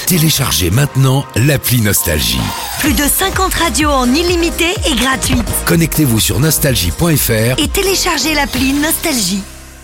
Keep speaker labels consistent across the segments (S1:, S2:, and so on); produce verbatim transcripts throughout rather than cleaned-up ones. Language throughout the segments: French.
S1: Téléchargez maintenant l'appli Nostalgie.
S2: Plus de cinquante radios en illimité et gratuite.
S1: Connectez-vous sur nostalgie point f r
S2: Et téléchargez l'appli Nostalgie.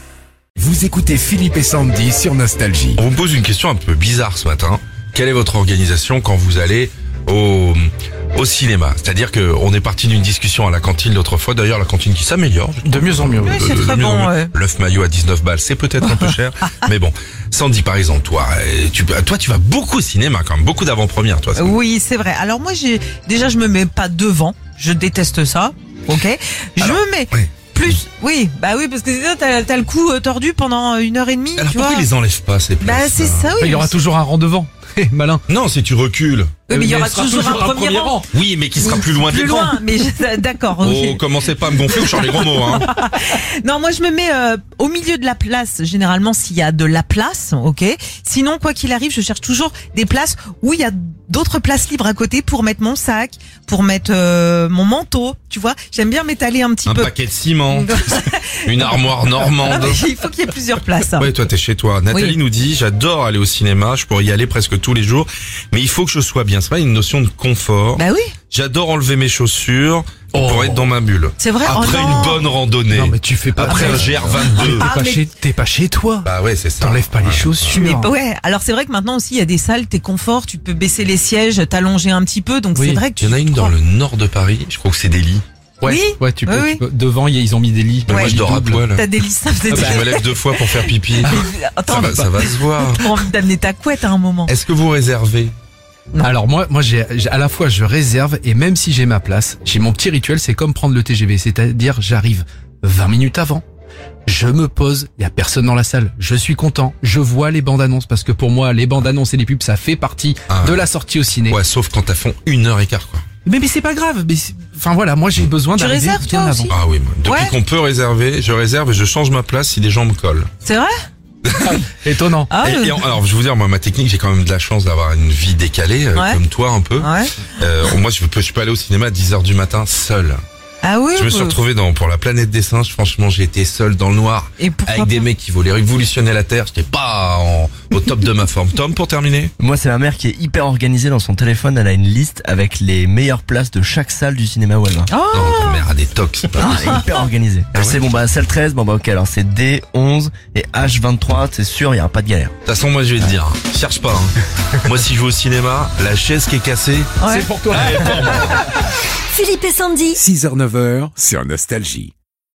S1: Vous écoutez Philippe et Sandy sur Nostalgie.
S3: On vous pose une question un peu bizarre ce matin. Quelle est votre organisation quand vous allez au, au cinéma? C'est-à-dire que on est parti d'une discussion à la cantine l'autre fois. D'ailleurs, la cantine qui s'améliore.
S4: De mieux en mieux.
S3: Oui,
S4: c'est très bon, ouais.
S3: L'œuf maillot à dix-neuf balles, c'est peut-être un peu cher. Mais bon. Sandy, par exemple, toi, tu, toi, tu vas beaucoup au cinéma quand même. Beaucoup d'avant-première, toi. Sandy.
S4: Oui, c'est vrai. Alors moi, j'ai déjà, je me mets pas devant. Je déteste ça. Ok. Je
S3: Alors,
S4: me mets
S3: oui.
S4: plus. Oui, bah oui, parce que sinon, t'as, t'as le cou euh, tordu pendant une heure et demie.
S3: Alors
S4: tu
S3: pourquoi
S4: vois.
S3: ils les enlèvent pas ces places?
S4: Bah c'est ça, oui.
S5: Il y aura toujours un rang devant. Malin.
S3: Non, si tu recules.
S4: Oui, mais il y aura
S5: il sera
S4: toujours, un premier rang.
S3: Oui, mais qui sera plus loin de
S4: Plus
S3: l'écran.
S4: loin, mais je- d'accord. ok.
S3: Oh, commencez pas à me gonfler ou je sors les gros mots, hein.
S4: Non, moi je me mets euh, au milieu de la place, généralement s'il y a de la place, ok. Sinon, quoi qu'il arrive, je cherche toujours des places où il y a d'autres places libres à côté pour mettre mon sac, pour mettre euh, mon manteau, tu vois. J'aime bien m'étaler un petit
S3: Un
S4: peu.
S3: paquet de ciment, une armoire normande.
S4: Il faut qu'il y ait plusieurs places.
S3: Ouais, toi t'es chez toi. Nathalie
S4: Oui.
S3: nous dit, j'adore aller au cinéma, je pourrais y aller presque tous les jours, mais il faut que je sois bien. C'est pas une notion de confort.
S4: Bah oui,
S3: J'adore enlever mes chaussures pour
S5: Oh.
S3: être dans ma bulle.
S4: c'est vrai.
S3: Après
S4: oh non.
S3: une bonne randonnée.
S5: Non mais tu fais pas
S3: Après
S5: ça.
S3: un G R vingt-deux.
S4: Ah,
S5: T'es pas,
S4: mais-
S5: chez, t'es pas chez toi.
S3: Bah ouais, c'est ça.
S5: T'enlèves pas les
S3: Ouais.
S5: chaussures.
S4: Mais ouais, alors c'est vrai que maintenant aussi il y a des salles, t'es confort, tu peux baisser les sièges, t'allonger un petit peu, donc
S5: Oui,
S4: c'est vrai que tu.
S3: Il y en a une dans le nord de Paris, je crois que c'est des lits.
S5: Ouais,
S4: Oui.
S5: ouais, tu peux,
S4: Oui,
S5: tu peux- Devant, y a- ils ont mis des lits.
S3: Mais
S4: Ouais.
S3: moi je dors à
S5: Double.
S3: poil.
S4: T'as des listes, ça faisait
S3: Ah bah, je me lève deux fois pour faire pipi.
S4: Attends,
S3: Ça va, ça va se voir.
S4: t'as envie d'amener ta couette à un moment.
S3: Est-ce que vous réservez?
S4: Non.
S5: Alors moi, moi j'ai, j'ai- à la fois je réserve et même si j'ai ma place, j'ai mon petit rituel, c'est comme prendre le T G V, c'est-à-dire j'arrive vingt minutes avant, je me pose, il y a personne dans la salle, je suis content, je vois les bandes annonces parce que pour moi les bandes annonces et les pubs ça fait partie
S3: Ah.
S5: de la sortie au ciné.
S3: Ouais, sauf quand t'as fond une heure et quart, quoi.
S5: Mais, mais c'est pas grave, mais c'est- enfin voilà, moi j'ai besoin
S4: Tu
S5: d'arriver
S4: réserves,
S5: bien
S4: toi
S5: avant.
S4: aussi
S3: Ah oui, moi, depuis
S4: Ouais.
S3: qu'on peut réserver, je réserve et je change ma place si des gens me collent.
S4: C'est vrai?
S5: Étonnant.
S4: Ah,
S3: Et-
S4: euh,
S3: et en- alors, je vais vous dire, moi, ma technique, j'ai quand même de la chance d'avoir une vie décalée, euh,
S4: Ouais.
S3: comme toi un peu.
S4: ouais.
S3: Euh, moi, je peux, je peux aller au cinéma à dix heures du matin seul.
S4: Ah oui.
S3: Je me suis
S4: bah,
S3: retrouvé dans pour la planète des singes. Franchement, j'ai été seul dans le noir
S4: Et pourquoi
S3: avec des
S4: pas
S3: mecs qui voulaient révolutionner la Terre. J'étais pas en- au top de ma forme. Tom, pour terminer.
S6: Moi, c'est ma mère qui est hyper organisée dans son téléphone. Elle a une liste avec les meilleures places de chaque salle du cinéma où elle va.
S4: Oh,
S3: Non, ta mère a des tocs. c'est pas
S6: Ah,
S3: vrai.
S6: elle est hyper organisée. Elle sait, bon bah, salle treize, bon bah ok, alors c'est D onze et H vingt-trois, c'est sûr, il y aura pas de galère.
S3: De toute façon, moi, je vais te dire, cherche pas. Hein. Moi, si je vais au cinéma, la chaise qui est cassée,
S4: ouais.
S5: C'est pour toi.
S2: Philippe et Sandy.
S1: six heures neuf heures sur Nostalgie.